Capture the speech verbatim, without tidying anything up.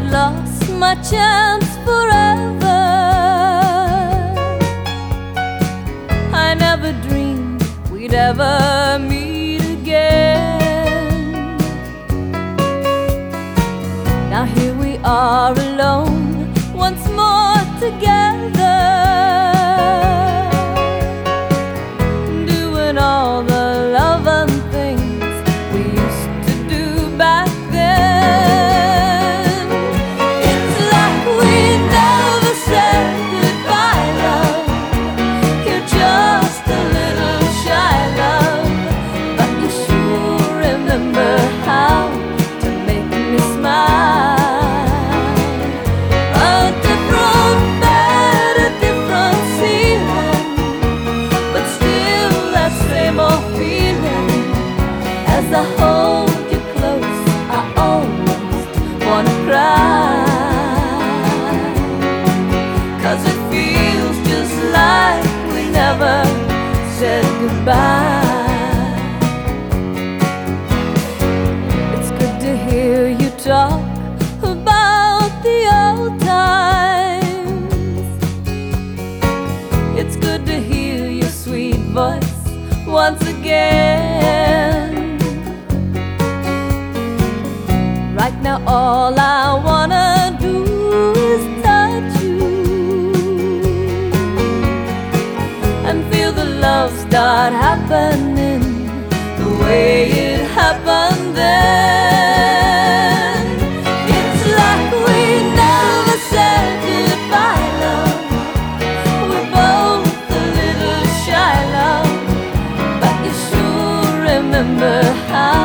lost my chance forever. I never dreamed we'd ever meet again. Now here we are alone, once more together, doing all the loving things we used to do back then. It's like we never said goodbye, love. You're just a little shy, love, but you sure remember how to make me smile. A different bed, a different ceiling, but still that same old feeling. As I hold you close, I almost wanna cry, 'cause it feels just like we never said goodbye. It's good to hear you talk about the old times. It's good to hear your sweet voice once again. Right now all I wanna do is touch you and feel the love start happening the way it happened then. It's like we never said goodbye, love. We're both a little shy, love, but you sure remember how